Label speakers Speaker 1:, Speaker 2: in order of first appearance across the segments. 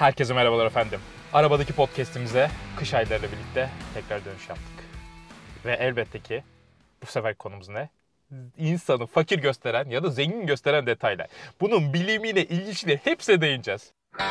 Speaker 1: Herkese merhabalar efendim. Arabadaki podcast'imize kış aylarıyla birlikte tekrar dönüş yaptık. Ve elbette ki bu sefer konumuz ne? İnsanı fakir gösteren ya da zengin gösteren detaylar. Bunun bilimiyle, ilişkiyle hepsine değineceğiz.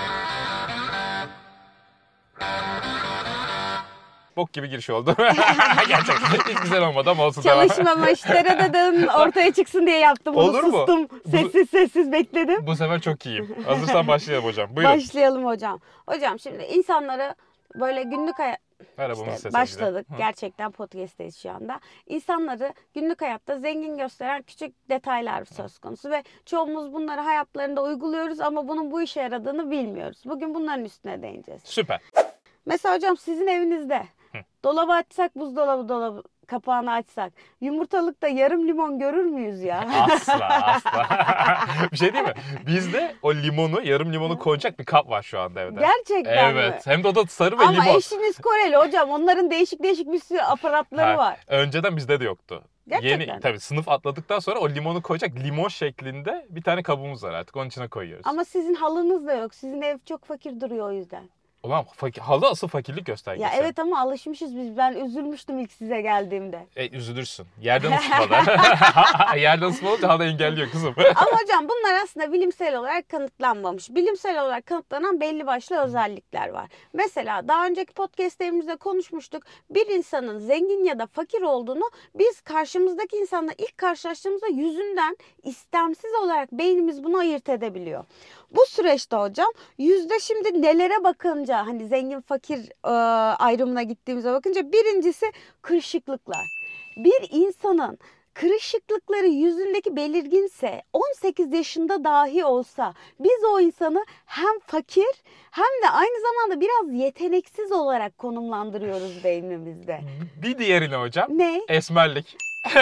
Speaker 1: Bok gibi giriş oldu. Gerçekten hiç güzel olmadı ama olsun.
Speaker 2: Çalışmamış, derededin ortaya çıksın diye yaptım. Bunu
Speaker 1: Olur mu?
Speaker 2: sustum. Sessiz bekledim.
Speaker 1: Bu sefer çok iyiyim. Hazırsan başlayalım hocam. Buyurun.
Speaker 2: Başlayalım hocam. Hocam şimdi insanları böyle günlük başladık. Gerçekten podcast'teyiz şu anda. İnsanları günlük hayatta zengin gösteren küçük detaylar söz konusu ve çoğumuz bunları hayatlarında uyguluyoruz ama bunun bu işe yaradığını bilmiyoruz. Bugün bunların üstüne değineceğiz.
Speaker 1: Süper.
Speaker 2: Mesela hocam sizin evinizde dolabı açsak, buzdolabı kapağını açsak, yumurtalıkta yarım limon görür müyüz ya?
Speaker 1: Asla. Bir şey değil mi? Bizde o yarım limonu koyacak bir kap var şu anda evde.
Speaker 2: Gerçekten mi?
Speaker 1: Evet. Hem de o da sarı ve
Speaker 2: Ama
Speaker 1: limon.
Speaker 2: eşiniz Koreli hocam. Onların değişik bir sürü aparatları var.
Speaker 1: Önceden bizde de yoktu.
Speaker 2: Gerçekten.
Speaker 1: Tabii sınıf atladıktan sonra o limonu koyacak limon şeklinde bir tane kabımız var artık. Onun içine koyuyoruz.
Speaker 2: Ama sizin halınız da yok. Sizin ev çok fakir duruyor o yüzden.
Speaker 1: Ulan halı asıl fakirlik göstergesi.
Speaker 2: Ya evet ama alışmışız biz. Ben üzülmüştüm ilk size geldiğimde.
Speaker 1: Üzülürsün. Yerden ısıtmalı. Yerden ısıtmalı halı engelliyor kızım.
Speaker 2: Ama hocam bunlar aslında bilimsel olarak kanıtlanmamış. Bilimsel olarak kanıtlanan belli başlı özellikler var. Mesela daha önceki podcastlerimizde konuşmuştuk. Bir insanın zengin ya da fakir olduğunu biz karşımızdaki insanla ilk karşılaştığımızda yüzünden istemsiz olarak beynimiz bunu ayırt edebiliyor. Bu süreçte hocam şimdi nelere bakınca hani zengin fakir ayrımına gittiğimize bakınca birincisi kırışıklıklar. Bir insanın kırışıklıkları yüzündeki belirginse 18 yaşında dahi olsa biz o insanı hem fakir hem de aynı zamanda biraz yeteneksiz olarak konumlandırıyoruz beynimizde.
Speaker 1: Bir diğerine hocam.
Speaker 2: Ne?
Speaker 1: Esmerlik.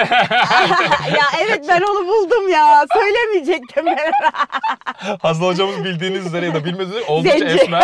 Speaker 2: Ya evet ben onu buldum ya. Söylemeyecektim ben.
Speaker 1: Hazal hocamız bildiğiniz üzere ya da bilmediğiniz üzere oldukça
Speaker 2: Zenci.
Speaker 1: esmer.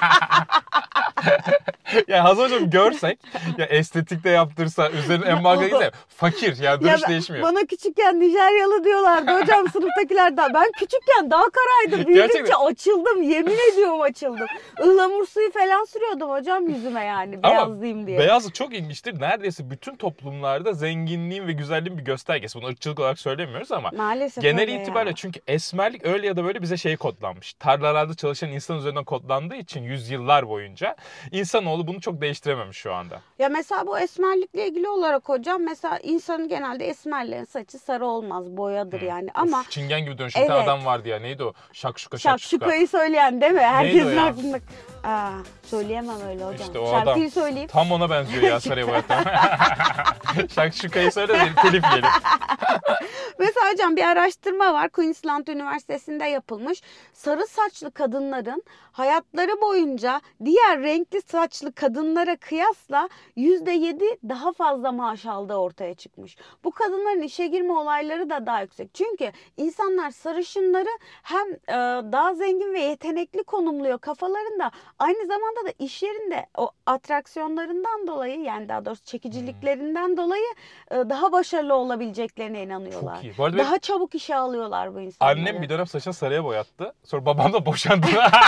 Speaker 1: Yani Hazal hocam görsek ya estetikte yaptırsa üzerine embalga gitse fakir yani duruş değişmiyor.
Speaker 2: Bana küçükken Nijeryalı diyorlardı hocam sınıftakiler daha. Ben küçükken daha karaydı. Büyüdükçe
Speaker 1: Gerçekten.
Speaker 2: açıldım. Yemin ediyorum açıldım. Ihlamur suyu falan sürüyordum hocam yüzüme yani beyazlayayım diye.
Speaker 1: Beyazlık çok ilginçtir. Neredeyse bütün toplumlarda zenginliğin ve güzelliğin bir göstergesi. Bunu ırkçılık olarak söylemiyoruz ama
Speaker 2: Maalesef
Speaker 1: genel
Speaker 2: öyle
Speaker 1: itibariyle
Speaker 2: ya.
Speaker 1: çünkü esmerlik öyle ya da böyle bize kodlanmış. Tarlalarda çalışan insan üzerinden kodlandığı için yüzyıllar boyunca insanoğlu bunu çok değiştirememiş şu anda.
Speaker 2: Ya mesela bu esmerlikle ilgili olarak hocam mesela insanın genelde esmerlerin saçı sarı olmaz boyadır yani ama
Speaker 1: Of, çingen gibi dönüşen bir tane adam vardı ya neydi o? Şakşuka.
Speaker 2: Şakşuka'yı söyleyen değil mi? Herkesin
Speaker 1: ya?
Speaker 2: aklında. Söyleyemem öyle hocam.
Speaker 1: İşte o
Speaker 2: Şarkıyı
Speaker 1: adam
Speaker 2: söyleyeyim.
Speaker 1: tam ona benziyor ya sarıya boyatan. Şakşuka'yı söyle de telif yiyelim.
Speaker 2: Mesela hocam bir araştırma var. Queensland Üniversitesi'nde yapılmış. Sarı saçlı kadınların hayatları boyunca diğer renkli saçlı kadınlara kıyasla %7 daha fazla maaş aldığı ortaya çıkmış. Bu kadınların işe girme olayları da daha yüksek. Çünkü insanlar sarışınları hem daha zengin ve yetenekli konumluyor kafalarında. Aynı zamanda da iş yerinde o atraksiyonlarından dolayı yani daha doğrusu çekiciliklerinden dolayı daha başarılı olabileceklerine inanıyorlar.
Speaker 1: Çok iyi. Bu arada
Speaker 2: daha çabuk işe alıyorlar bu insanları.
Speaker 1: annem bir dönem saçını sarıya boyattı. Sonra babam da boşandı.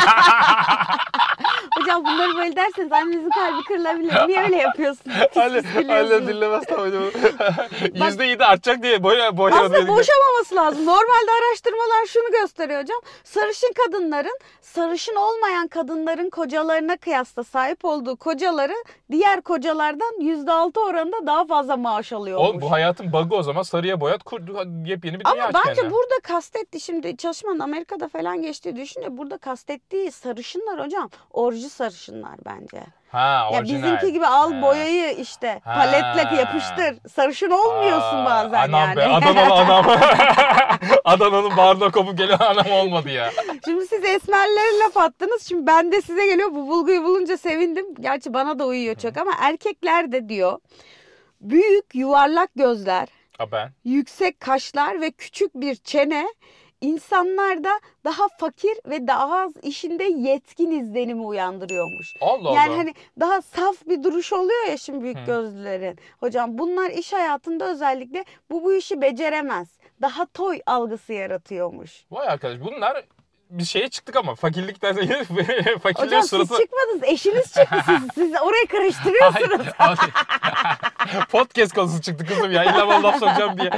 Speaker 2: Hocam bunları böyle derseniz annenizin kalbi kırılabilir. Niye öyle yapıyorsunuz?
Speaker 1: Annem dinlemez tabii. %7 artacak diye boyadı.
Speaker 2: Aslında boşamaması lazım. Normalde araştırmalar şunu gösteriyor hocam. Sarışın kadınların sarışın olmayan kadınların kocalarına kıyasla sahip olduğu kocaları diğer kocalardan %6 oranında daha fazla maaş alıyormuş.
Speaker 1: Oğlum bu hayatın bug'ı o zaman sarıya boyat yepyeni bir dünya
Speaker 2: ama
Speaker 1: aç
Speaker 2: bence
Speaker 1: kendine.
Speaker 2: burada kastettiği şimdi çalışmanın Amerika'da falan geçtiği düşünce burada kastettiği sarışınlar hocam. Orijinal sarışınlar bence.
Speaker 1: Ha,
Speaker 2: ya
Speaker 1: orijinal.
Speaker 2: bizimki gibi al boyayı işte paletle yapıştır. Sarışın olmuyorsun bazen
Speaker 1: anam
Speaker 2: yani.
Speaker 1: Be, Adanalı anam. Adana'nın bağrına kopup gelen anam olmadı ya.
Speaker 2: Şimdi siz esmerlere laf attınız. Şimdi ben de size geliyor. Bu bulguyu bulunca sevindim. Gerçi bana da uyuyor çok ama erkekler de diyor. Büyük yuvarlak gözler, yüksek kaşlar ve küçük bir çene insanlarda daha fakir ve daha az işinde yetkin izlenimi uyandırıyormuş.
Speaker 1: Allah
Speaker 2: yani
Speaker 1: Allah.
Speaker 2: hani daha saf bir duruş oluyor ya şimdi büyük gözlülerin. Hocam bunlar iş hayatında özellikle bu işi beceremez. Daha toy algısı yaratıyormuş.
Speaker 1: Vay arkadaş bunlar bir şeye çıktık ama fakirlikten fakirliğin
Speaker 2: Hocam
Speaker 1: suratı...
Speaker 2: siz çıkmadınız. Eşiniz çıktı. Siz orayı karıştırıyorsunuz.
Speaker 1: Podcast konusu çıktı kızım ya. İlla bana laf sokacağım diye.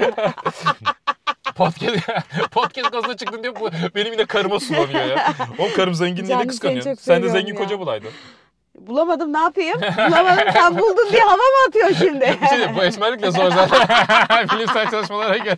Speaker 1: Podcast konusuna çıktın diye benim yine karıma sulanıyor ya. Oğlum karım zengin diye ne kıskanıyorsun? Sen de zengin koca bulaydın.
Speaker 2: Bulamadım, ne yapayım? Bulamadım, sen buldun diye hava mı atıyor şimdi?
Speaker 1: Bir şey diyeyim, bu esmerlikle zor zaten. Bilimsel çalışmalara göre.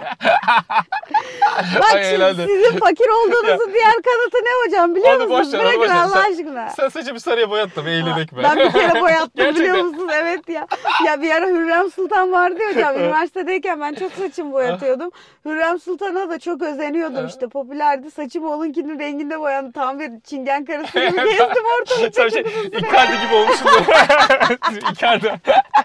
Speaker 2: Bak
Speaker 1: Ay,
Speaker 2: şimdi
Speaker 1: herhalde.
Speaker 2: sizin fakir olduğunuzun diğer kanıtı ne hocam biliyor
Speaker 1: Onu
Speaker 2: musunuz?
Speaker 1: boş ver, onu
Speaker 2: Bırakın
Speaker 1: boş ver.
Speaker 2: Allah aşkına.
Speaker 1: Sen saçı bir sarıya boyat da bir eğlenek be.
Speaker 2: Ben bir kere boyattım biliyor
Speaker 1: Gerçekten.
Speaker 2: musunuz? Evet ya. Ya bir ara Hürrem Sultan vardı ya hocam. Üniversitedeyken ben çok saçımı boyatıyordum. Hürrem Sultan'a da çok özeniyordum işte. Popülerdi. Saçımı onunkinin renginde boyandı. Tam bir çingen karısı gibi gezdim ortalıkta.
Speaker 1: Sen şey, Icardi gibi olmuşsun. Icardi.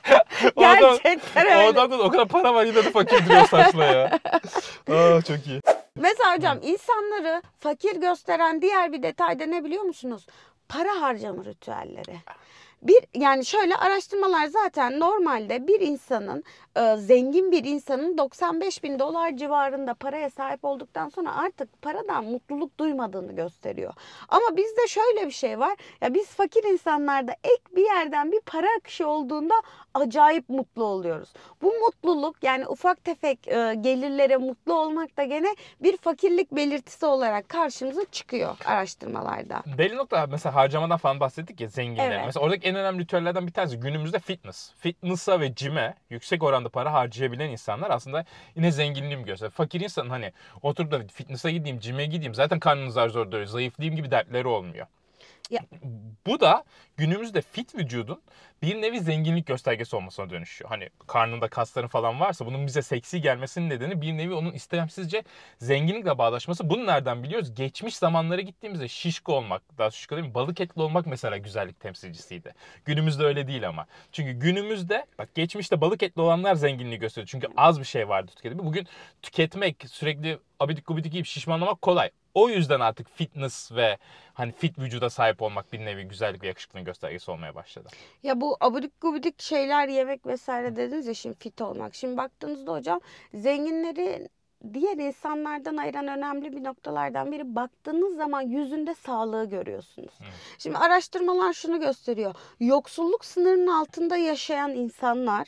Speaker 2: Gerçekten öyle.
Speaker 1: O adamda da o kadar para var yine de fakir duruyor saçla ya. Aa, çok iyi.
Speaker 2: Mesela hocam insanları fakir gösteren diğer bir detay da ne biliyor musunuz? Para harcama ritüelleri. Yani şöyle araştırmalar zaten normalde bir insanın zengin bir insanın 95 bin dolar civarında paraya sahip olduktan sonra artık paradan mutluluk duymadığını gösteriyor. Ama bizde şöyle bir şey var. Ya biz fakir insanlarda ek bir yerden bir para akışı olduğunda acayip mutlu oluyoruz. Bu mutluluk yani ufak tefek gelirlere mutlu olmak da gene bir fakirlik belirtisi olarak karşımıza çıkıyor araştırmalarda.
Speaker 1: Belli nokta mesela harcamadan falan bahsettik ya zenginler.
Speaker 2: Evet.
Speaker 1: Mesela oradaki en önemli ritüellerden bir tanesi günümüzde fitness. Fitness'a ve cime yüksek oranda para harcayabilen insanlar aslında yine zenginliğimi gösteriyor. Fakir insanın hani oturup da fitness'a gideyim, cime gideyim zaten karnınız zar zor doyuyor, zayıflayayım gibi dertleri olmuyor.
Speaker 2: Ya.
Speaker 1: Bu da günümüzde fit vücudun bir nevi zenginlik göstergesi olmasına dönüşüyor. Hani karnında kasların falan varsa bunun bize seksi gelmesinin nedeni bir nevi onun istemsizce zenginlikle bağdaşması. Bunu nereden biliyoruz? Geçmiş zamanlara gittiğimizde şişko olmak, daha şişko değil mi? Balık etli olmak mesela güzellik temsilcisiydi. Günümüzde öyle değil ama. Çünkü günümüzde bak geçmişte balık etli olanlar zenginliği gösteriyor. Çünkü az bir şey vardı tüketimi. Bugün tüketmek, sürekli abidik gubidik yiyip şişmanlamak kolay. O yüzden artık fitness ve hani fit vücuda sahip olmak bir nevi güzellik ve yakışıklılığın göstergesi olmaya başladı.
Speaker 2: Ya bu abidik gubidik şeyler yemek vesaire dediniz ya şimdi fit olmak. Şimdi baktığınızda hocam zenginleri diğer insanlardan ayıran önemli bir noktalardan biri baktığınız zaman yüzünde sağlığı görüyorsunuz. Şimdi araştırmalar şunu gösteriyor. Yoksulluk sınırının altında yaşayan insanlar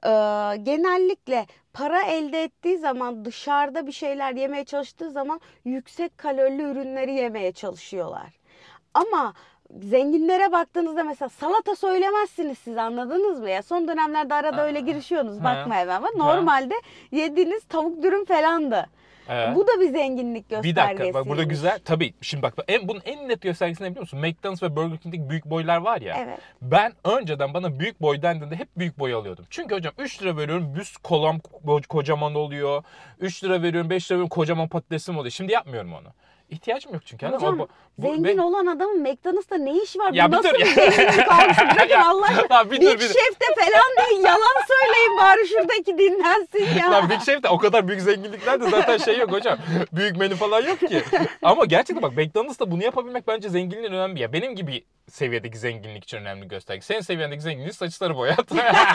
Speaker 2: genellikle para elde ettiği zaman dışarıda bir şeyler yemeye çalıştığı zaman yüksek kalorili ürünleri yemeye çalışıyorlar. Ama zenginlere baktığınızda mesela salata söylemezsiniz siz anladınız mı ya? Son dönemlerde arada öyle girişiyorsunuz bakma hemen ama normalde yediğiniz tavuk dürüm falandı.
Speaker 1: Evet.
Speaker 2: Bu da bir zenginlik
Speaker 1: Bir
Speaker 2: göstergesi.
Speaker 1: dakika bak burada güzel. Tabii şimdi bak bunun en net göstergesi ne biliyor musun? McDonald's ve Burger King'deki büyük boylar var ya.
Speaker 2: Evet.
Speaker 1: Ben önceden bana büyük boy dendiğinde hep büyük boy alıyordum. Çünkü hocam 3 lira veriyorum büst kolam kocaman oluyor. 3 lira veriyorum 5 lira veriyorum kocaman patatesim oluyor. Şimdi yapmıyorum onu. İhtiyacım yok çünkü.
Speaker 2: Hocam zengin olan adamın McDonald's'ta ne işi var?
Speaker 1: Ya
Speaker 2: bu nasıl bir zenginlik algısı? Bırakın Allah aşkına. Big Chef'te falan değil. Yalan söyleyin bari şuradaki dinlensin ya.
Speaker 1: Lan Big Chef'te o kadar büyük zenginliklerde zaten şey yok hocam. Büyük menü falan yok ki. Ama gerçekten bak McDonald's'ta bunu yapabilmek bence zenginliğin önemli ya. Benim gibi seviyedeki zenginlik için önemli gösterge. Senin seviyendeki zenginlik saçları boyat.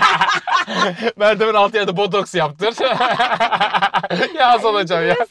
Speaker 1: Merdiven altı yerde botoks yaptır. Yaz olacağım ya.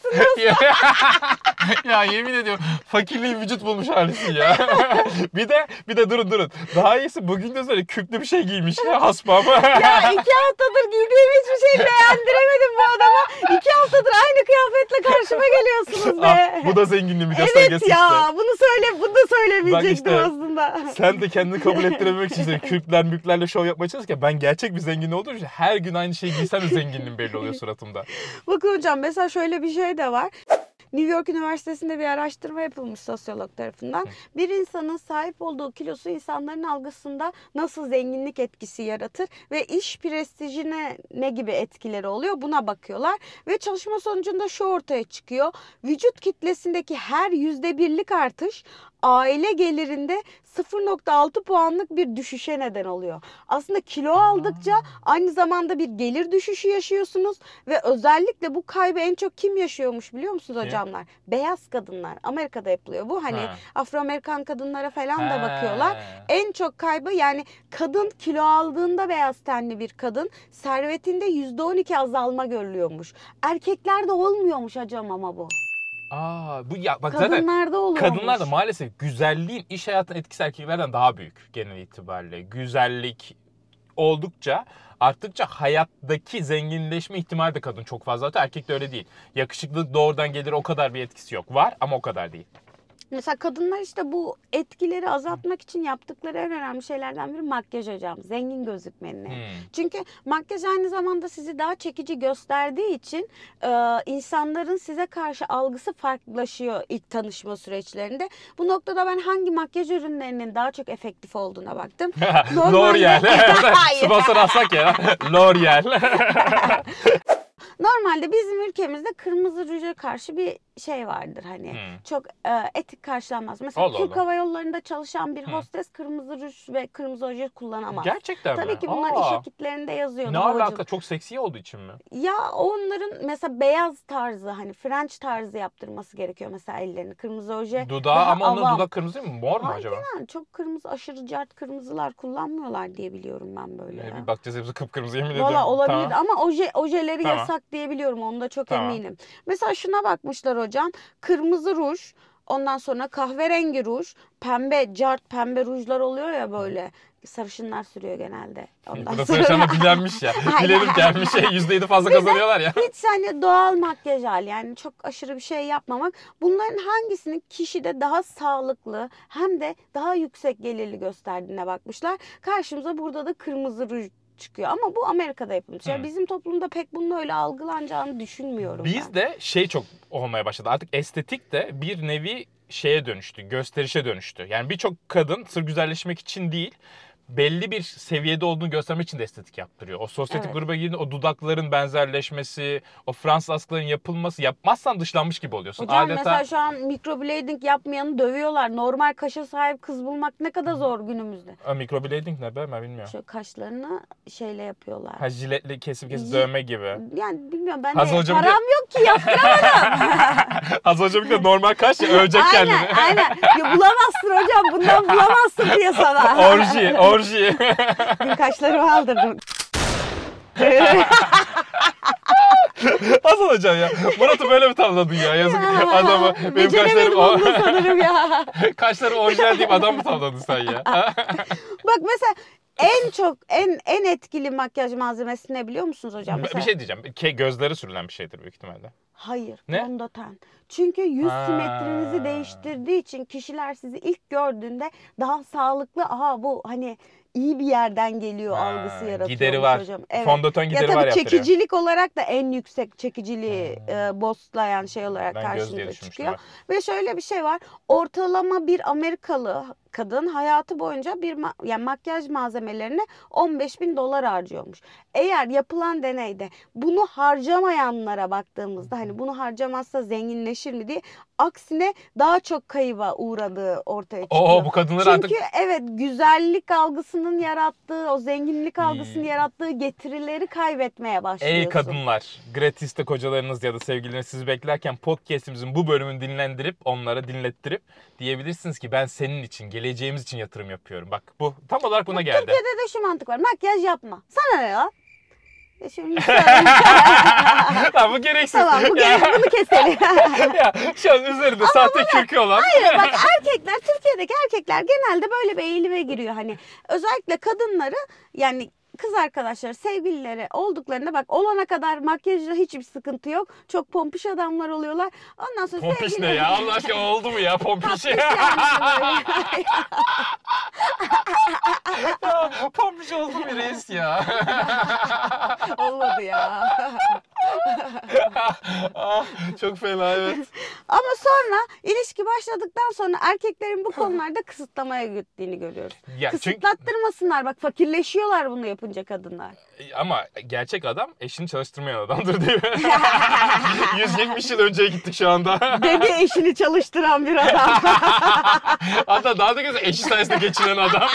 Speaker 1: Ya yemin ediyorum fakirliğin vücut bulmuş halisi ya. bir de durun. Daha iyisi bugün de böyle küplü bir şey giymiş ya hasbam.
Speaker 2: Ya 2 haftadır giydiğim hiçbir şey beğendiremedim bu adama. 2 haftadır aynı kıyafetle karşıma geliyorsunuz be.
Speaker 1: Bu da zenginliğin bir göstergesi
Speaker 2: Evet ya bunu da söylemeyecektim
Speaker 1: işte,
Speaker 2: aslında.
Speaker 1: Sen de kendini kabul ettirebilmek için işte kürkler mülklerle şov yapmaya çalışırken ben gerçek bir zengin olduğum için her gün aynı şeyi giysem de zenginliğim belli oluyor suratımda.
Speaker 2: Bakın hocam mesela şöyle bir şey de var. New York Üniversitesi'nde bir araştırma yapılmış sosyolog tarafından. Bir insanın sahip olduğu kilosu insanların algısında nasıl zenginlik etkisi yaratır ve iş prestijine ne gibi etkileri oluyor buna bakıyorlar. Ve çalışma sonucunda şu ortaya çıkıyor. Vücut kitlesindeki her %1'lik artış aile gelirinde 0,6 puanlık bir düşüşe neden oluyor. Aslında kilo aldıkça aynı zamanda bir gelir düşüşü yaşıyorsunuz ve özellikle bu kaybı en çok kim yaşıyormuş biliyor musunuz hocamlar? Beyaz kadınlar. Amerika'da yapılıyor bu. Hani Afro-Amerikan kadınlara falan da bakıyorlar. En çok kaybı yani kadın kilo aldığında beyaz tenli bir kadın servetinde %12 azalma görülüyormuş. Erkeklerde olmuyormuş hocam ama bu.
Speaker 1: Bu ya bak zaten
Speaker 2: Kadınlarda oluyormuş.
Speaker 1: kadınlarda maalesef güzelliğin iş hayatına etkisi erkeklerden daha büyük genel itibariyle. Güzellik oldukça arttıkça hayattaki zenginleşme ihtimali de kadın çok fazla. Zaten erkek de öyle değil. Yakışıklılık doğrudan gelir o kadar bir etkisi yok. Var ama o kadar değil.
Speaker 2: Mesela kadınlar işte bu etkileri azaltmak için yaptıkları en önemli şeylerden biri makyaj hocam. Zengin gözükmeni. Çünkü makyaj aynı zamanda sizi daha çekici gösterdiği için insanların size karşı algısı farklılaşıyor ilk tanışma süreçlerinde. Bu noktada ben hangi makyaj ürünlerinin daha çok efektif olduğuna baktım.
Speaker 1: L'Oreal.
Speaker 2: Hayır.
Speaker 1: Sponsor alsak ya. L'Oreal.
Speaker 2: Normalde bizim ülkemizde kırmızı ruja karşı bir şey vardır hani çok etik karşılanmaz. Mesela
Speaker 1: Allah
Speaker 2: Türk
Speaker 1: Allah.
Speaker 2: Hava Yolları'nda çalışan bir hostes kırmızı ruj ve kırmızı oje kullanamaz.
Speaker 1: Gerçekten mi?
Speaker 2: Tabii ki bunlar iş akitlerinde yazıyor.
Speaker 1: Ne alaka? Çok seksi olduğu için mi?
Speaker 2: Ya onların mesela beyaz tarzı hani French tarzı yaptırması gerekiyor mesela ellerini. Kırmızı oje
Speaker 1: Dudağı
Speaker 2: daha
Speaker 1: ama onun
Speaker 2: avam.
Speaker 1: dudak kırmızı değil mi? Mor mu acaba?
Speaker 2: Aynen çok kırmızı aşırı cart kırmızılar kullanmıyorlar diye biliyorum ben böyle ya.
Speaker 1: Bir bakacağız hepsi kıpkırmızı yemin ediyorum.
Speaker 2: Valla olabilir
Speaker 1: Tamam.
Speaker 2: ama ojeleri
Speaker 1: Tamam.
Speaker 2: yasak diye biliyorum. Onda çok
Speaker 1: Tamam.
Speaker 2: eminim. Mesela şuna bakmışlar hocam. Kırmızı ruj, ondan sonra kahverengi ruj, pembe rujlar oluyor ya böyle. Sarışınlar sürüyor genelde. Ondan
Speaker 1: Burada
Speaker 2: sonra
Speaker 1: sarışanla bilenmiş ya. Bilenip gelmiş %7 fazla kazanıyorlar ya.
Speaker 2: hiç hani doğal makyaj hali yani çok aşırı bir şey yapmamak. Bunların hangisinin kişide daha sağlıklı hem de daha yüksek gelirli gösterdiğine bakmışlar. Karşımıza burada da kırmızı ruj çıkıyor ama bu Amerika'da yapılmış. Yani bizim toplumda pek bunun öyle algılanacağını düşünmüyorum ben.
Speaker 1: Bizde şey çok olmaya başladı. Artık estetik de bir nevi şeye dönüştü, gösterişe dönüştü. Yani birçok kadın sırf güzelleşmek için değil, belli bir seviyede olduğunu göstermek için de estetik yaptırıyor. O sosyetik
Speaker 2: Evet.
Speaker 1: gruba girdiğinde o dudakların benzerleşmesi, o Fransız askıların yapılması, yapmazsan dışlanmış gibi oluyorsun.
Speaker 2: Hocam
Speaker 1: Adeta
Speaker 2: mesela şu an microblading yapmayanı dövüyorlar. Normal kaşa sahip kız bulmak ne kadar zor günümüzde.
Speaker 1: microblading ne be ben bilmiyorum.
Speaker 2: Şu kaşlarını şeyle yapıyorlar.
Speaker 1: Ha jiletle kesip dövme gibi.
Speaker 2: Yani bilmiyorum ben
Speaker 1: Hazal
Speaker 2: de
Speaker 1: hocam
Speaker 2: param yok ki yaptıramadım.
Speaker 1: Az önce bir de normal kaş ya ölecek kendini.
Speaker 2: Aynen. Ya bulamazsın hocam. Bundan bulamazsın diye sana.
Speaker 1: Orji.
Speaker 2: Dün kaşlarımı aldırdım.
Speaker 1: Nasıl hocam ya? Murat'ı böyle mi tavladın ya? Yazık adamı. Benim
Speaker 2: Beceremedim onu sanırım ya.
Speaker 1: kaşları orijinal deyip adam mı tavladın sen ya?
Speaker 2: Bak mesela en etkili makyaj malzemesi ne biliyor musunuz hocam?
Speaker 1: Bir
Speaker 2: Mesela,
Speaker 1: şey diyeceğim. Gözlere sürülen bir şeydir büyük ihtimalle.
Speaker 2: hayır,
Speaker 1: Ne?
Speaker 2: fondöten. Çünkü yüz
Speaker 1: Ha.
Speaker 2: simetrinizi değiştirdiği için kişiler sizi ilk gördüğünde daha sağlıklı, aha bu hani iyi bir yerden geliyor algısı yaratıyor
Speaker 1: Gideri var.
Speaker 2: hocam. Evet.
Speaker 1: Fondöten
Speaker 2: Ya
Speaker 1: gideri
Speaker 2: tabii
Speaker 1: var yaptırıyor.
Speaker 2: çekicilik olarak da en yüksek çekiciliği boostlayan şey olarak
Speaker 1: Ben göz diye
Speaker 2: karşımıza
Speaker 1: düşünmüştüm
Speaker 2: çıkıyor.
Speaker 1: bak.
Speaker 2: Ve şöyle bir şey var. Ortalama bir Amerikalı kadın hayatı boyunca yani makyaj malzemelerine $15.000 harcıyormuş. Eğer yapılan deneyde bunu harcamayanlara baktığımızda hani bunu harcamazsa zenginleşir mi diye aksine daha çok kayıba uğradığı ortaya çıkıyor.
Speaker 1: Bu kadınlar
Speaker 2: Çünkü
Speaker 1: artık
Speaker 2: evet güzellik algısının yarattığı, o zenginlik algısının yarattığı getirileri kaybetmeye başlıyorsun.
Speaker 1: ey kadınlar, gratis'te kocalarınız ya da sevgilileriniz sizi beklerken podcast'imizin bu bölümünü dinlendirip onlara dinlettirip diyebilirsiniz ki ben senin için, geleceğimiz için yatırım yapıyorum. Bak bu tam olarak buna geldi.
Speaker 2: Türkiye'de de şu mantık var. Makyaj yapma. Sana ne ya? Şimdi
Speaker 1: Lan bu gereksiz.
Speaker 2: tamam bunu keselim.
Speaker 1: Ya şu an üzerinde sahte kürkü olan.
Speaker 2: Hayır bak Türkiye'deki erkekler genelde böyle bir eğilime giriyor. Hani özellikle kadınları yani kız arkadaşları, sevgilileri olduklarında bak olana kadar makyajda hiçbir sıkıntı yok. Çok pompiş adamlar oluyorlar. Ondan sonra
Speaker 1: Pompiş ne ya? Allah aşkına oldu mu ya pompiş? Pompiş oldu mu reis ya?
Speaker 2: Olmadı ya.
Speaker 1: Çok fena evet.
Speaker 2: Ama sonra ilişki başladıktan sonra erkeklerin bu konularda kısıtlamaya gittiğini görüyoruz.
Speaker 1: Ya çünkü
Speaker 2: Kısıtlattırmasınlar. Bak fakirleşiyorlar bunu yapınca kadınlar.
Speaker 1: ama gerçek adam eşini çalıştırmayan adamdır değil mi? 170 yıl önceye gittik şu anda.
Speaker 2: Dedi eşini çalıştıran bir adam.
Speaker 1: Hatta daha da güzel eşi sayesinde geçinen adam.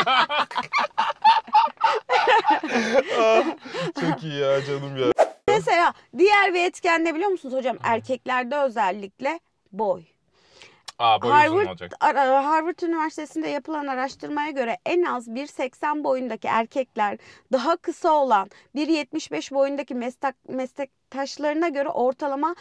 Speaker 1: Çok iyi ya canım ya.
Speaker 2: Mesela diğer bir etken ne biliyor musunuz hocam? Erkeklerde özellikle boy.
Speaker 1: Boy uzun olacak.
Speaker 2: Harvard Üniversitesi'nde yapılan araştırmaya göre en az 1.80 boyundaki erkekler daha kısa olan 1.75 boyundaki meslektaşlarına göre ortalama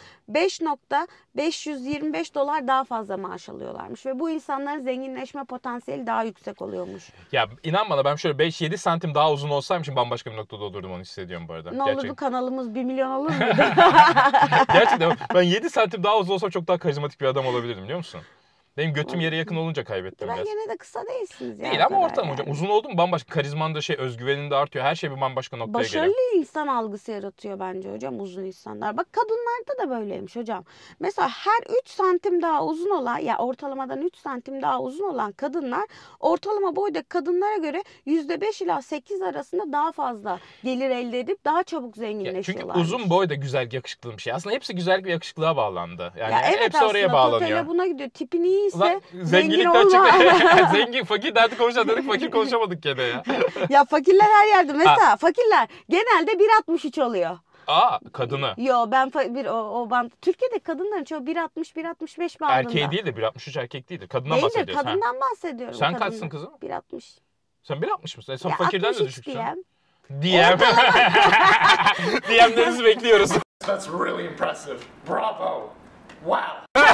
Speaker 2: 5.525 dolar daha fazla maaş alıyorlarmış. Ve bu insanların zenginleşme potansiyeli daha yüksek oluyormuş.
Speaker 1: Ya inan bana, ben şöyle 5-7 santim daha uzun olsaydım şimdi bambaşka bir noktada olurdum, onu hissediyorum bu arada.
Speaker 2: Ne olurdu, kanalımız 1 milyon olur muydu?
Speaker 1: Gerçekten ben 7 santim daha uzun olsam çok daha karizmatik bir adam olabilirdim, biliyor musun? Benim götüm yere yakın olunca kaybettim
Speaker 2: Ben
Speaker 1: biraz.
Speaker 2: yine de kısa değilsiniz ya.
Speaker 1: Değil ama ortam
Speaker 2: yani.
Speaker 1: hocam. Uzun oldu mu bambaşka, karizman da özgüvenin de artıyor. Her şey bir bambaşka noktaya
Speaker 2: Başarılı
Speaker 1: geliyor.
Speaker 2: insan algısı yaratıyor bence hocam uzun insanlar. Bak kadınlarda da böyleymiş hocam. Mesela her 3 santim daha uzun olan, ya ortalamadan 3 santim daha uzun olan kadınlar ortalama boydaki kadınlara göre %5 ila 8 arasında daha fazla gelir elde edip daha çabuk
Speaker 1: Ya çünkü
Speaker 2: zenginleşiyorlarmış.
Speaker 1: uzun boy da güzel, yakışıklı bir şey. Aslında hepsi güzellik ve yakışıklığa bağlandı. Yani
Speaker 2: Ya evet,
Speaker 1: hepsi oraya
Speaker 2: aslında totale
Speaker 1: bağlanıyor.
Speaker 2: buna gidiyor. Tipin iyiyse
Speaker 1: Ulan
Speaker 2: zengin
Speaker 1: zenginlikten
Speaker 2: olma.
Speaker 1: çıktı. Zengin, fakir derdi konuşacağız dedik, fakir konuşamadık gene ya.
Speaker 2: Ya fakirler her yerde. Mesela fakirler genelde 1.63 oluyor.
Speaker 1: Aa, kadını.
Speaker 2: Yo ben o band Türkiye'de kadınların çoğu 1.60-1.65 bandında.
Speaker 1: Erkeği değil de 1.63 erkek değildir. Kadından
Speaker 2: Değil de
Speaker 1: bahsediyoruz.
Speaker 2: kadından bahsediyorum.
Speaker 1: Sen
Speaker 2: kadından.
Speaker 1: kaçsın kızım?
Speaker 2: 1.60.
Speaker 1: Sen 1.60 mısın? Sen
Speaker 2: Ya
Speaker 1: fakirden de
Speaker 2: 63
Speaker 1: düşüksün.
Speaker 2: diyem.
Speaker 1: DM. DM'lerinizi bekliyoruz.
Speaker 3: That's really impressive. Bravo. Wow.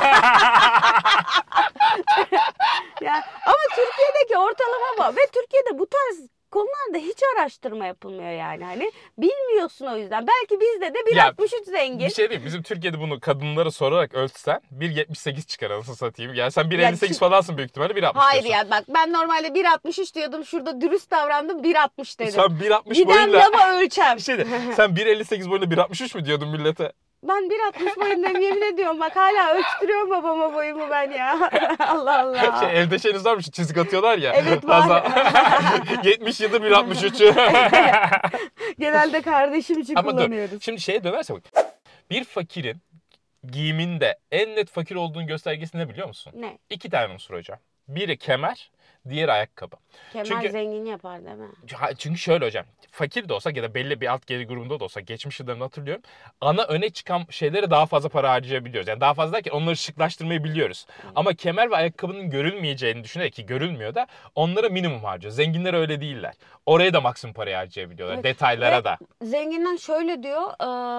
Speaker 2: Ya, ama Türkiye'deki ortalama bu. Ve Türkiye'de bu tarz konularda hiç araştırma yapılmıyor yani. Hani bilmiyorsun o yüzden. Belki bizde de 1.63 zengin.
Speaker 1: Bir şey değil. Bizim Türkiye'de bunu kadınlara sorarak ölçsen 1.78 çıkar, anasını satayım. Yani sen 1.58 falansın büyük ihtimalle, 1.60
Speaker 2: Hayır
Speaker 1: diyorsun.
Speaker 2: ya, bak ben normalde 1.63 diyordum. Şurada dürüst davrandım, 1.60 dedim.
Speaker 1: Sen 1.60
Speaker 2: Gidem
Speaker 1: boyunla...
Speaker 2: lava ölçem.
Speaker 1: Bir şey de, sen 1.58 boyunda 1.63 mü diyordun millete?
Speaker 2: Ben 1.60 boyundayım, yemin ediyorum, bak hala ölçtürüyorum babama boyumu ben ya. Allah Allah.
Speaker 1: Evde şeyiniz var mı? Şu çizik atıyorlar ya.
Speaker 2: Evet, var.
Speaker 1: 70 yıldır 1.63.
Speaker 2: Genelde kardeşim için
Speaker 1: Ama dur.
Speaker 2: kullanıyoruz.
Speaker 1: Şimdi şeye dönersek bak. Bir fakirin giyiminde en net fakir olduğunu göstergesi ne biliyor musun?
Speaker 2: Ne?
Speaker 1: 2 tane unsur hocam. Biri kemer, diğeri ayakkabı.
Speaker 2: Kemal
Speaker 1: Çünkü-
Speaker 2: zengin yapar değil mi?
Speaker 1: Çünkü şöyle hocam, fakir de olsa ya da belli bir alt gelir grubunda da olsa, geçmiş yıllarını hatırlıyorum, ana öne çıkan şeylere daha fazla para harcayabiliyoruz. Yani daha fazla derken onları şıklaştırmayı biliyoruz. Ama kemer ve ayakkabının görülmeyeceğini düşünerek, ki görülmüyor da, onlara minimum harcıyor. Zenginler öyle değiller. Oraya da maksimum parayı harcayabiliyorlar.
Speaker 2: Evet.
Speaker 1: Detaylara
Speaker 2: Ve
Speaker 1: da.
Speaker 2: Zenginler şöyle diyor,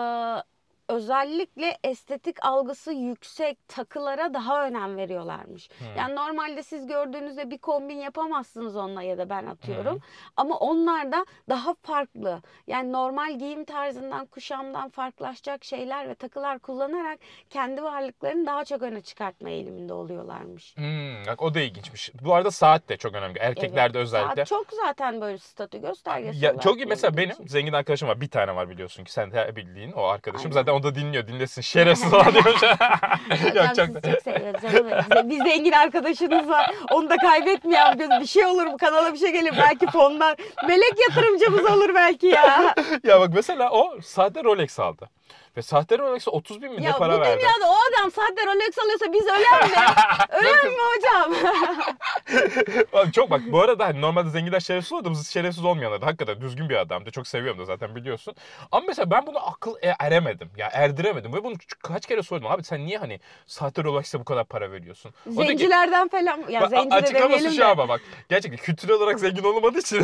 Speaker 2: özellikle estetik algısı yüksek takılara daha önem veriyorlarmış. Yani normalde siz gördüğünüzde bir kombin yapamazsınız onunla, ya da ben atıyorum. Ama onlar da daha farklı. Yani normal giyim tarzından, kuşamdan farklılaşacak şeyler ve takılar kullanarak kendi varlıklarını daha çok öne çıkartma eğiliminde oluyorlarmış.
Speaker 1: Bak o da ilginçmiş. Bu arada saat de çok önemli. Erkeklerde
Speaker 2: Evet,
Speaker 1: özellikle.
Speaker 2: saat çok zaten böyle statü göstergesi
Speaker 1: Ya,
Speaker 2: olarak
Speaker 1: çok iyi. Mesela
Speaker 2: görüldüğü
Speaker 1: benim
Speaker 2: için.
Speaker 1: zengin arkadaşım var. Bir tane var biliyorsun ki. Sen de bildiğin o arkadaşım.
Speaker 2: Aynen.
Speaker 1: Zaten o da dinliyor. Dinlesin. Şerefsiz falan diyormuş. Yok,
Speaker 2: Hocam
Speaker 1: çok
Speaker 2: sizi çok seviyoruz. Bir zengin arkadaşınız var. Onu da kaybetmeyen bir şey olur, bu kanala bir şey gelir. Belki fondan melek yatırımcımız olur belki ya.
Speaker 1: Ya bak mesela o sahte Rolex aldı. Ve sahte Rolex'e 30 bin mi ne
Speaker 2: Ya bu
Speaker 1: para verdi?
Speaker 2: dünyada o adam sahte Rolex alıyorsa biz öler mi? Öler mi hocam?
Speaker 1: Abi çok bak, bu arada hani normalde zenginler şerefsiz olur da biz şerefsiz olmayanlar da hakikaten düzgün bir adamdı. Çok seviyorum da zaten, biliyorsun. Ama mesela ben bunu akıl eremedim. Ya erdiremedim. Ve bunu kaç kere sordum. Abi sen niye hani sahte Rolex'e bu kadar para veriyorsun? O da ki-
Speaker 2: Zencilerden falan. Ya zenci de
Speaker 1: açıklaması
Speaker 2: demeyelim
Speaker 1: şu
Speaker 2: de.
Speaker 1: ama bak. Gerçekten kültürel olarak zengin olmadığı için.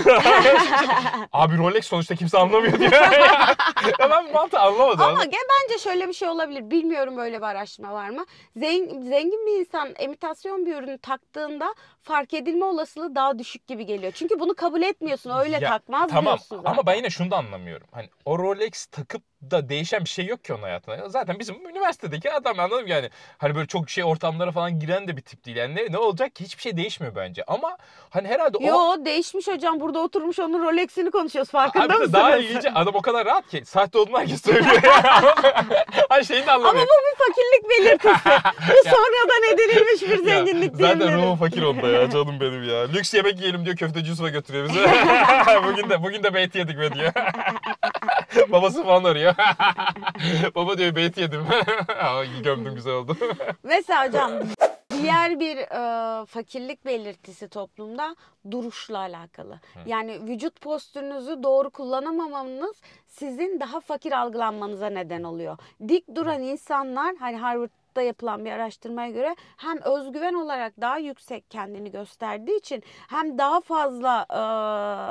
Speaker 1: Abi Rolex sonuçta kimse anlamıyor diyor. Ya ben bu mantığı anlamadım.
Speaker 2: Ama bence şöyle bir şey olabilir. Bilmiyorum, böyle bir araştırma var mı? Zengin bir insan imitasyon bir ürünü taktığında fark edilme olasılığı daha düşük gibi geliyor. Çünkü bunu kabul etmiyorsun. Öyle
Speaker 1: Ya,
Speaker 2: takmaz
Speaker 1: tamam,
Speaker 2: diyorsun zaten.
Speaker 1: ama ben yine şunu da anlamıyorum. Hani o Rolex takıp da değişen bir şey yok ki onun hayatında. Zaten bizim üniversitedeki adam, anladın mı yani? Hani böyle çok ortamlara falan giren de bir tip değil. Yani ne olacak ki? Hiçbir şey değişmiyor bence. Ama hani herhalde o...
Speaker 2: Yo, değişmiş hocam. Burada oturmuş onun Rolex'ini konuşuyoruz. Farkında
Speaker 1: Abi
Speaker 2: mısınız?
Speaker 1: daha ilginci, adam o kadar rahat ki sahte olduğunu herkes söylüyor. Hani şeyini de
Speaker 2: Ama
Speaker 1: anlamıyor.
Speaker 2: bu bir fakirlik belirtisi. Bu sonradan edinilmiş bir zenginlik
Speaker 1: Zaten
Speaker 2: diyebilirim.
Speaker 1: ruhum fakir oldu ya, canım benim ya. Lüks yemek yiyelim diyor, köfteci Yusuf'a götürüyor bizi. bugün de beyti yedik be diyor. Babası falan arıyor. Baba diyor beyti yedim. Gömdüm, güzel oldu.
Speaker 2: Mesela hocam diğer bir fakirlik belirtisi toplumda duruşla alakalı. Yani vücut postürünüzü doğru kullanamamanız sizin daha fakir algılanmanıza neden oluyor. Dik duran insanlar, hani Harvard'da yapılan bir araştırmaya göre, hem özgüven olarak daha yüksek kendini gösterdiği için hem daha fazla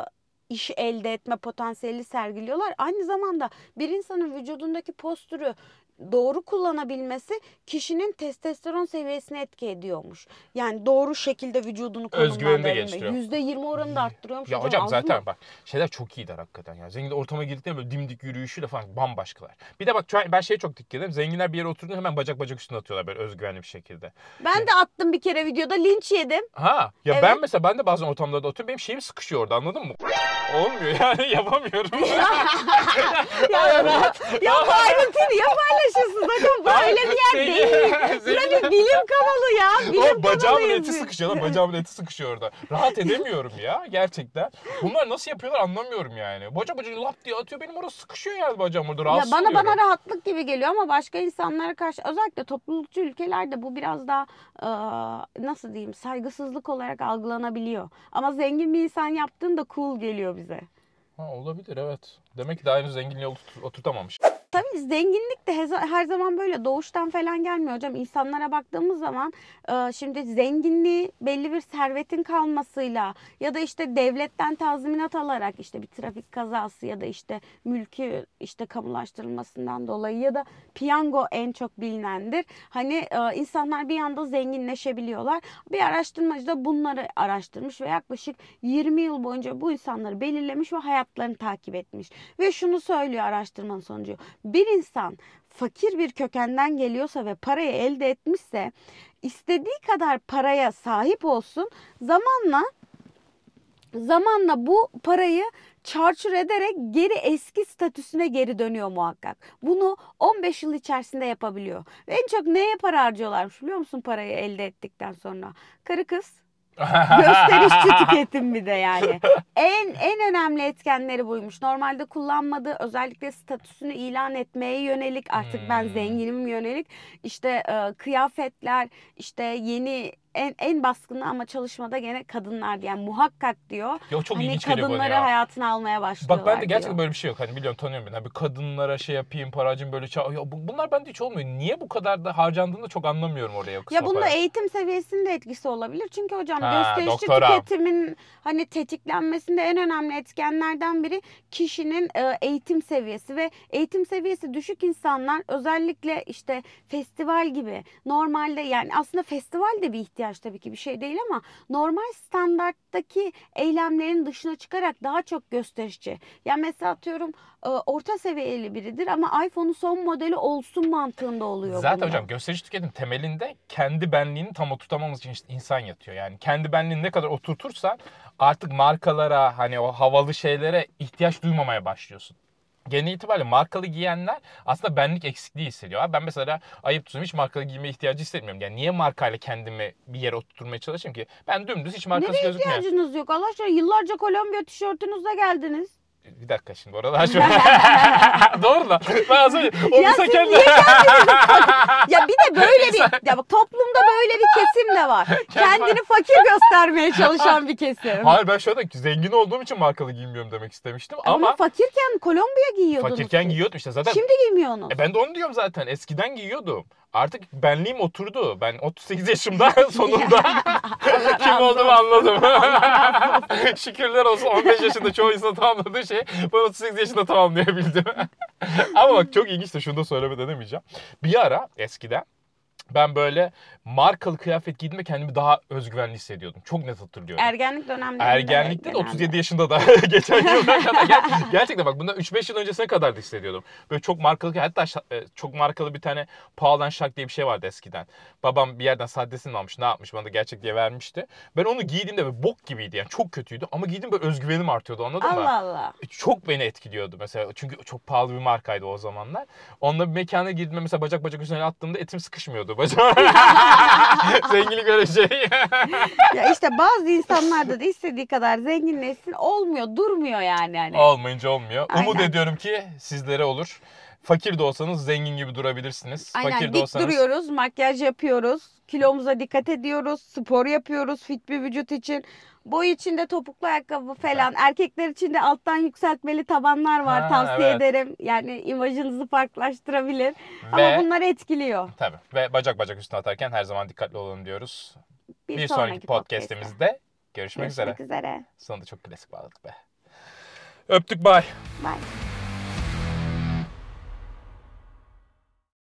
Speaker 2: iş elde etme potansiyeli sergiliyorlar. Aynı zamanda bir insanın vücudundaki postürü doğru kullanabilmesi kişinin testosteron seviyesine etki ediyormuş. Yani doğru şekilde vücudunu
Speaker 1: Özgüveni de
Speaker 2: konumlandırabilme.
Speaker 1: geliştiriyor.
Speaker 2: %20 oranını da arttırıyormuş.
Speaker 1: Ya
Speaker 2: hocam,
Speaker 1: hocam
Speaker 2: az
Speaker 1: zaten
Speaker 2: mı?
Speaker 1: bak şeyler çok iyidir hakikaten ya. Zengin ortama girdiklerinde böyle dimdik yürüyüşüyle falan bambaşkalar. Bir de bak ben şeye çok dikkat ederim. Zenginler bir yere oturduğunda hemen bacak bacak üstüne atıyorlar böyle özgüvenli bir şekilde.
Speaker 2: Ben de attım bir kere videoda, linç yedim.
Speaker 1: Ha ya
Speaker 2: Evet.
Speaker 1: ben de bazen ortamlarda oturuyorum. Benim şeyim sıkışıyor orada, anladın mı? Olmuyor yani, yapamıyorum.
Speaker 2: Ya Murat, ya bu ayrıntıyı niye paylaşıyorsun? Bakın böyle bir yer değil. Bura bir bilim kanalı ya. Bilim
Speaker 1: O bacağımın
Speaker 2: kanalıyız
Speaker 1: eti
Speaker 2: biz.
Speaker 1: sıkışıyor lan. Bacağımın eti sıkışıyor orada. Rahat edemiyorum ya gerçekten. Bunlar nasıl yapıyorlar anlamıyorum yani. Bacak lap diye atıyor. Benim orası sıkışıyor yani bacağım orada.
Speaker 2: Ya
Speaker 1: Rahatsız
Speaker 2: bana
Speaker 1: oluyorum.
Speaker 2: rahatlık gibi geliyor ama başka insanlara karşı, özellikle toplulukçu ülkelerde bu biraz daha nasıl diyeyim, saygısızlık olarak algılanabiliyor. Ama zengin bir insan yaptığında cool geliyor bize.
Speaker 1: Ha, olabilir evet. Demek ki daha henüz zenginliğe oturtamamış.
Speaker 2: Tabii zenginlik de her zaman böyle doğuştan falan gelmiyor hocam. İnsanlara baktığımız zaman şimdi zenginliği belli bir servetin kalmasıyla ya da işte devletten tazminat alarak, işte bir trafik kazası ya da işte mülkü işte kamulaştırılmasından dolayı ya da piyango en çok bilinendir. Hani insanlar bir anda zenginleşebiliyorlar. Bir araştırmacı da bunları araştırmış ve yaklaşık 20 yıl boyunca bu insanları belirlemiş ve hayatlarını takip etmiş. Ve şunu söylüyor araştırmanın sonucu: bir insan fakir bir kökenden geliyorsa ve parayı elde etmişse, istediği kadar paraya sahip olsun, zamanla bu parayı çarçur ederek geri eski statüsüne geri dönüyor muhakkak. Bunu 15 yıl içerisinde yapabiliyor. Ve en çok neye para harcıyorlarmış biliyor musun parayı elde ettikten sonra? Karı kız. Gösterişçi tüketim bir de yani. En önemli etkenleri buymuş. Normalde kullanmadığı, özellikle statüsünü ilan etmeye yönelik, artık ben zenginim yönelik işte kıyafetler, işte yeni en baskını ama çalışmada gene kadınlar, yani muhakkak diyor.
Speaker 1: Ya çok
Speaker 2: Hani
Speaker 1: ilginç geliyor bana
Speaker 2: kadınları
Speaker 1: ya.
Speaker 2: hayatına almaya başlıyorlar
Speaker 1: Bak ben de gerçekten
Speaker 2: diyor.
Speaker 1: böyle bir şey yok. Hani biliyorum, tanıyorum beni. Hani bir kadınlara şey yapayım, para harcayayım böyle ya bunlar bende hiç olmuyor. Niye bu kadar da harcandığını da çok anlamıyorum oraya, o kısma
Speaker 2: Ya bunda
Speaker 1: para.
Speaker 2: eğitim seviyesinin de etkisi olabilir. Çünkü hocam
Speaker 1: Ha,
Speaker 2: gösterişçi
Speaker 1: doktora.
Speaker 2: tüketimin hani tetiklenmesinde en önemli etkenlerden biri kişinin eğitim seviyesi ve eğitim seviyesi düşük insanlar, özellikle işte festival gibi normalde, yani aslında festival de bir ihtiyaç tabii ki, bir şey değil, ama normal standarttaki eylemlerin dışına çıkarak daha çok gösterişçi. Yani mesela atıyorum orta seviyeli biridir ama iPhone'un son modeli olsun mantığında oluyor
Speaker 1: Zaten
Speaker 2: bunda.
Speaker 1: hocam gösteriş tüketim temelinde kendi benliğini tam oturtamamız için işte insan yatıyor. Yani kendi benliğini ne kadar oturtursan artık markalara, hani o havalı şeylere ihtiyaç duymamaya başlıyorsun. Genel itibariyle markalı giyenler aslında benlik eksikliği hissediyor. Abi ben mesela ayıp tutayım, hiç markalı giyme ihtiyacı hissetmiyorum. Yani niye markayla kendimi bir yere oturtmaya çalışayım ki? Ben dümdüz, hiç markası
Speaker 2: Nereye
Speaker 1: gözükmüyor.
Speaker 2: ihtiyacınız yok? Allah aşkına, yıllarca Kolombiya tişörtünüzle geldiniz.
Speaker 1: Bir dakika şimdi orada açma. Doğru da. Ben az önce o
Speaker 2: Ya
Speaker 1: insan
Speaker 2: siz
Speaker 1: kendi...
Speaker 2: niye Ya bir de böyle bir, ya bak, toplumda böyle bir kesim de var. Kendini fakir göstermeye çalışan bir kesim.
Speaker 1: Hayır, ben şu anda zengin olduğum için markalı giymiyorum demek istemiştim
Speaker 2: Ama
Speaker 1: ama
Speaker 2: fakirken Kolombiya giyiyordunuz
Speaker 1: fakirken
Speaker 2: siz.
Speaker 1: giyiyordum işte zaten.
Speaker 2: Şimdi giymiyorsunuz.
Speaker 1: Ben de onu diyorum zaten. Eskiden giyiyordum. Artık benliğim oturdu. Ben 38 yaşımda sonunda kim olduğumu anladım. Şükürler olsun, 15 yaşında çoğu insan tamamladığı şey ben 38 yaşında tamamlayabildim. Ama bak çok ilginç de, şunu da söylemeden demeyeceğim. Bir ara eskiden ben böyle markalı kıyafet giydiğimde kendimi daha özgüvenli hissediyordum. Çok net hatırlıyorum.
Speaker 2: Ergenlik dönemlerinde.
Speaker 1: Ergenlikte de
Speaker 2: genelde.
Speaker 1: 37 yaşında da geçen yıldan kadar gerçekten bak bundan 3-5 yıl öncesine kadar da hissediyordum. Böyle çok markalı, hatta çok markalı bir tane Paul Shark diye bir şey vardı eskiden. Babam bir yerden sahtesini almış, ne yapmış, bana da gerçek diye vermişti. Ben onu giydiğimde böyle bok gibiydi yani, çok kötüydü ama giydiğim böyle özgüvenim artıyordu, anladın mı?
Speaker 2: Allah Allah.
Speaker 1: Çok beni etkiliyordu mesela, çünkü çok pahalı bir markaydı o zamanlar. Onunla bir mekana girdiğimde mesela bacak üstüne attığımda etim sıkışmıyordu bacağım. Zenginlik öyle şey.
Speaker 2: Ya işte bazı insanlarda da istediği kadar zenginleşsin, olmuyor, durmuyor yani. Hani.
Speaker 1: Olmayınca olmuyor. Umut
Speaker 2: Aynen.
Speaker 1: ediyorum ki sizlere olur. Fakir de olsanız zengin gibi durabilirsiniz.
Speaker 2: Aynen,
Speaker 1: Fakir de
Speaker 2: dik
Speaker 1: olsanız...
Speaker 2: duruyoruz, makyaj yapıyoruz, kilomuza dikkat ediyoruz, spor yapıyoruz fit bir vücut için. Boy için de topuklu ayakkabı falan. Erkekler için de alttan yükseltmeli tabanlar var,
Speaker 1: Ha,
Speaker 2: tavsiye
Speaker 1: evet.
Speaker 2: ederim. Yani imajınızı farklılaştırabilir.
Speaker 1: Ve
Speaker 2: Ama bunlar etkiliyor.
Speaker 1: tabii, ve bacak üstüne atarken her zaman dikkatli olalım diyoruz.
Speaker 2: Bir
Speaker 1: Bir
Speaker 2: sonraki
Speaker 1: sonraki podcast'imizde görüşmek üzere.
Speaker 2: Görüşmek üzere.
Speaker 1: Sonunda çok klasik bağladık be. Öptük, bye.
Speaker 2: Bye.